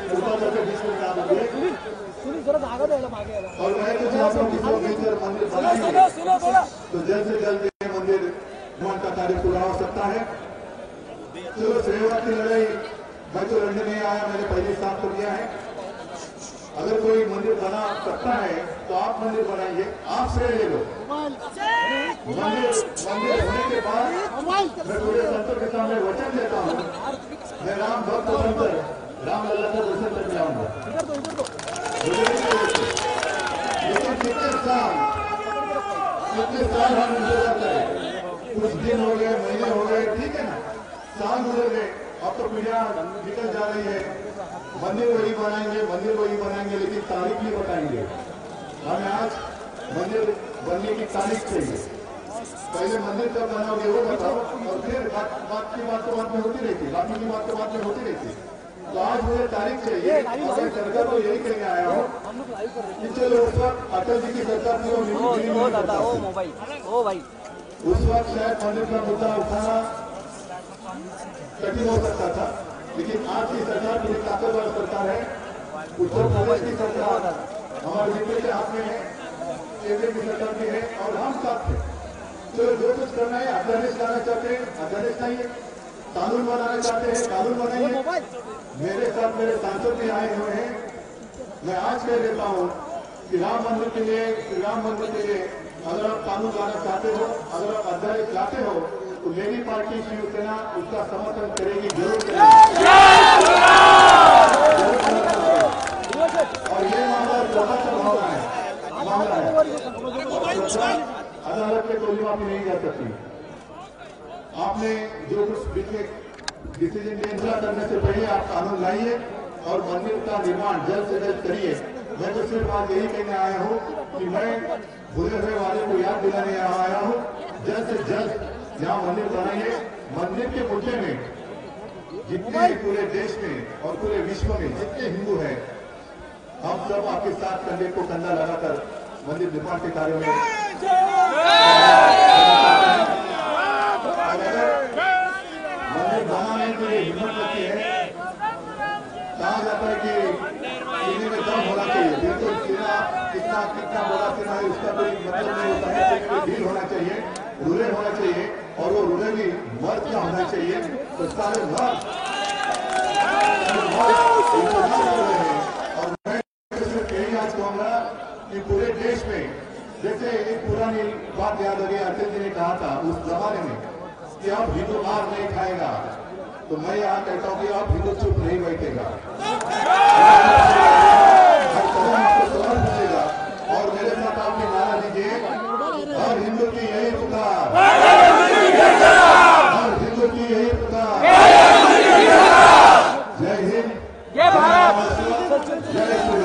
और मैं कुछ आप लोग किसी मिलकर मंदिर बनाएंगे तो जल्द से जल्द ये मंदिर निर्माण का कार्य पूरा हो सकता है। चलो सेवा की लड़ाई मैं तो लड़ने नहीं आया, मैंने पहले साफ कर दिया है। अगर कोई मंदिर बना सकता है तो आप मंदिर बनाइए, आप श्रेय ले लो। मंदिर होने के बाद मैं पूरे संतों के सामने वचन देता हूँ, मैं राम भक्त बनकर राम लल्ला का दर्शन करके आऊंगा। लेकिन कितने साल हम इंतजार करें, कुछ दिन हो गए, महीने हो गए, ठीक है ना, साल गुजर गए, अब तो पीढ़ियां निकल जा रही है। मंदिर वही बनाएंगे लेकिन तारीख नहीं बताएंगे। हमें आज मंदिर बनने की तारीख चाहिए। पहले मंदिर कब बनाओगे वो बताओ, और फिर बात की बात तो बात में होती रहती, बाकी की बात तो बात में होती रहती। तो आज मुझे तारीख चाहिए। और मैं सरकार को यही कहने आया हूँ कि चलो उस वक्त अटल जी की सरकार थी, उस वक्त शायद मंदिर का मुद्दा उठाना कठिन हो सकता था, लेकिन आज की सरकार पूरी ताकतवर सरकार है। उत्तर प्रदेश की सरकार हमारे मित्र के हाथ में है, केंद्र की सरकार भी है और हम साथ हैं। चलो जो कुछ करना है, अध्यादेश लाना चाहते हैं अध्यादेश लाइए, कानून बनाना चाहते हैं कानून बनाइए। मेरे साथ मेरे सांसद भी आए हुए हैं। मैं आज कह देता हूँ कि राम मंदिर के लिए, श्री राम मंदिर के लिए अगर आप कानून लाना चाहते हो, अगर आप अध्यादेश लाते हो तो मेरी पार्टी शिवसेना उसका समर्थन करेगी, जरूर करेगी। और ये मामला बहुत सा मामला है, अदालत में कोई माफी नहीं जा सकती। आपने जो कुछ डिसीजन फैसला करने से पहले आप कानून लाइए और मंदिर का निर्माण जल्द से जल्द करिए। मैं तो सिर्फ आज यही कहने आया हूँ कि मैं भूले हुए वाले को याद दिलाने आया हूँ, जल्द से जल्द यहाँ मंदिर बनाइए। मंदिर के मुद्दे में जितने पूरे देश में और पूरे विश्व में जितने हिंदू हैं, हम सब आपके साथ कंधे को कंधा लगाकर मंदिर निर्माण के कार्य में मंदिर बनाने के लिए हिम्मत लगती है। कहा जाता है कि सीने में दम होना चाहिए, बिल्कुल सीना कितना बड़ा सीना है उसका कोई मतलब नहीं होता है। ढील होना चाहिए, रूले होना चाहिए, और वो रूले भी मर्द का होना चाहिए। तो सारे मर्द और मैं सिर्फ यही आज कहूँगा कि पूरे देश में, जैसे एक पुरानी बात याद आ गई, अटल जी ने कहा था उस जमाने में कि अब हिंदू मार नहीं खाएगा, तो मैं यहाँ कहता हूँ कि अब हिंदू चुप नहीं बैठेगा, हर कदम आपको सवाल पूछेगा। और मेरे साथ आपने नारा दीजिए, हर हिंदू की यही पुकार, हर हिंदू की यही पुकार। जय हिंद, जय भारत, जय